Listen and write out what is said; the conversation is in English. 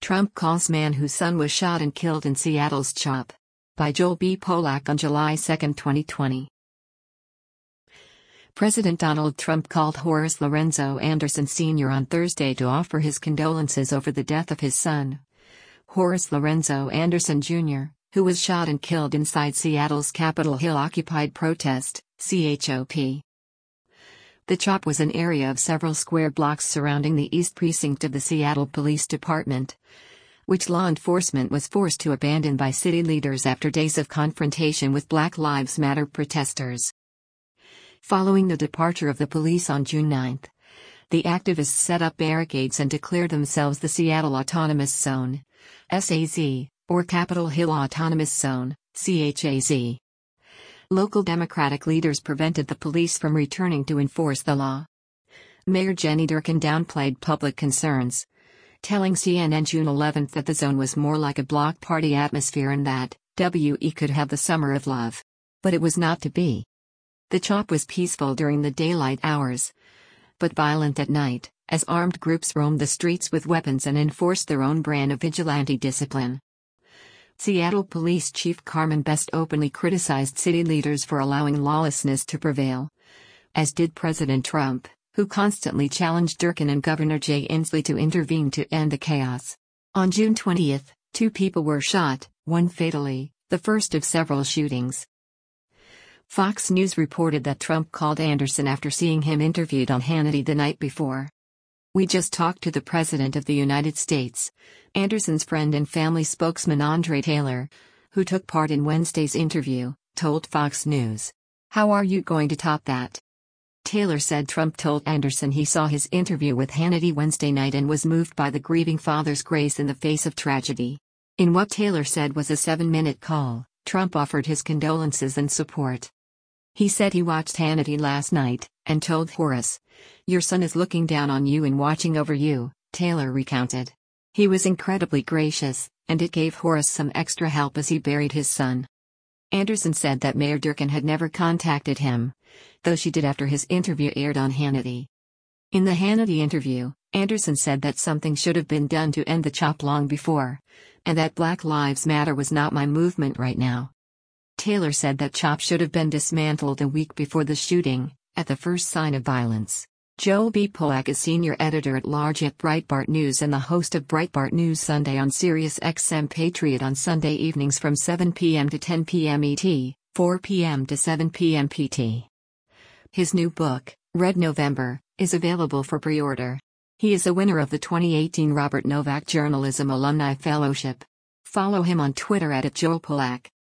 Trump calls man whose son was shot and killed in Seattle's CHOP. By Joel B. Polak on July 2, 2020. President Donald Trump called Horace Lorenzo Anderson Sr. on Thursday to offer his condolences over the death of his son, Horace Lorenzo Anderson Jr., who was shot and killed inside Seattle's Capitol Hill occupied protest, CHOP. The CHOP was an area of several square blocks surrounding the East Precinct of the Seattle Police Department, which law enforcement was forced to abandon by city leaders after days of confrontation with Black Lives Matter protesters. Following the departure of the police on June 9, the activists set up barricades and declared themselves the Seattle Autonomous Zone, SAZ, or Capitol Hill Autonomous Zone, CHAZ. Local Democratic leaders prevented the police from returning to enforce the law. Mayor Jenny Durkan downplayed public concerns, telling CNN June 11 that the zone was more like a block party atmosphere and that WE could have the summer of love. But it was not to be. The CHOP was peaceful during the daylight hours, but violent at night, as armed groups roamed the streets with weapons and enforced their own brand of vigilante discipline. Seattle Police Chief Carmen Best openly criticized city leaders for allowing lawlessness to prevail, as did President Trump, who constantly challenged Durkan and Governor Jay Inslee to intervene to end the chaos. On June 20, 2 people were shot, one fatally, the first of several shootings. Fox News reported that Trump called Anderson after seeing him interviewed on Hannity the night before. "We just talked to the President of the United States," Anderson's friend and family spokesman Andre Taylor, who took part in Wednesday's interview, told Fox News. "How are you going to top that?" Taylor said Trump told Anderson he saw his interview with Hannity Wednesday night and was moved by the grieving father's grace in the face of tragedy. In what Taylor said was a 7-minute call, Trump offered his condolences and support. He said he watched Hannity last night, and told Horace, "Your son is looking down on you and watching over you," Taylor recounted. He was incredibly gracious, and it gave Horace some extra help as he buried his son. Anderson said that Mayor Durkan had never contacted him, though she did after his interview aired on Hannity. In the Hannity interview, Anderson said that something should have been done to end the CHOP long before, and that Black Lives Matter was not my movement right now. Taylor said that CHOP should have been dismantled a week before the shooting, at the first sign of violence. Joel B. Polak is senior editor-at-large at Breitbart News and the host of Breitbart News Sunday on Sirius XM Patriot on Sunday evenings from 7 p.m. to 10 p.m. ET, 4 p.m. to 7 p.m. PT. His new book, Red November, is available for pre-order. He is a winner of the 2018 Robert Novak Journalism Alumni Fellowship. Follow him on Twitter @JoelPolak.